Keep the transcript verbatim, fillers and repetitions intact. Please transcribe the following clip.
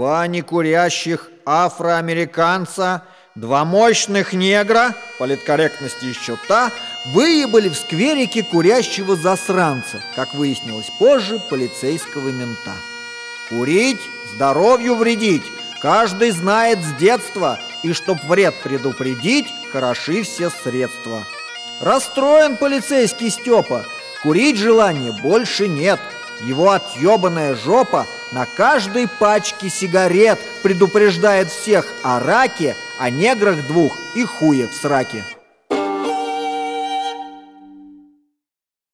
два некурящих афроамериканца, два мощных негра, политкорректности еще та, выебали в скверике курящего засранца, как выяснилось позже, полицейского мента. Курить – здоровью вредить, каждый знает с детства, и чтоб вред предупредить, хороши все средства. Расстроен полицейский Степа, курить желания больше нет. Его отъебанная жопа на каждой пачке сигарет предупреждает всех о раке, о неграх двух и хуе в сраке.